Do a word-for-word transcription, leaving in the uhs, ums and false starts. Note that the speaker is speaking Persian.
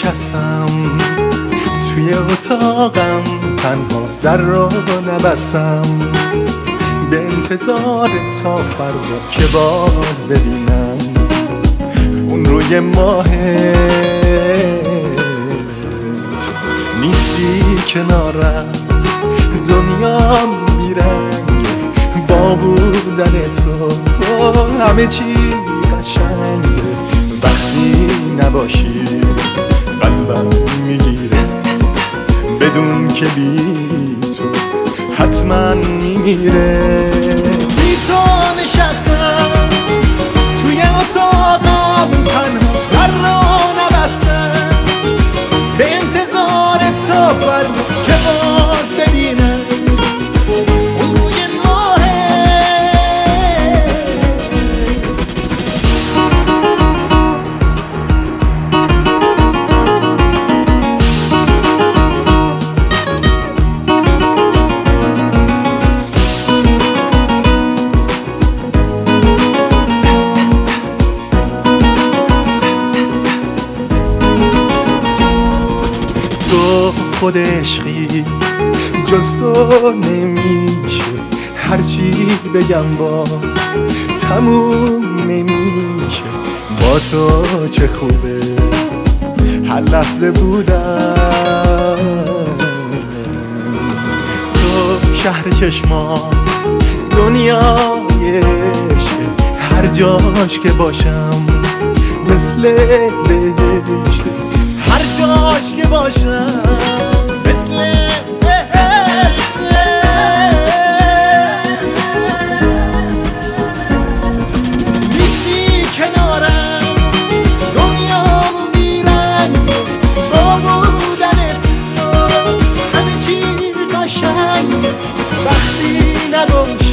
نشستم توی اتاقم، تنها در را نبستم به انتظار تا فردا که باز ببینم اون روی ماهت. نیستی کنارم، دنیا بیرنگ با بودن تو، همه چی قشنگه وقتی نباشی. قلبم میگیره بدون که بی تو حتما میمیره. بی تو نشستم توی اتاقم، تنها در را نبستم به انتظار تا فردا که باز ببینم اون روی ماهت. تو خود عشقی، جز تو نمیشه، هرچی بگم باز تموم نمیشه. با تو چه خوبه هر لحظه بودم، تو شهر چشمات دنیای عشق، هر جاش که باشم مثل بهشت، هر جاش که باشم مثل بهشت. نیستی کنارم، دنیام بیرنگ با بودنت، همه چی قشنگ وقتی نباشی.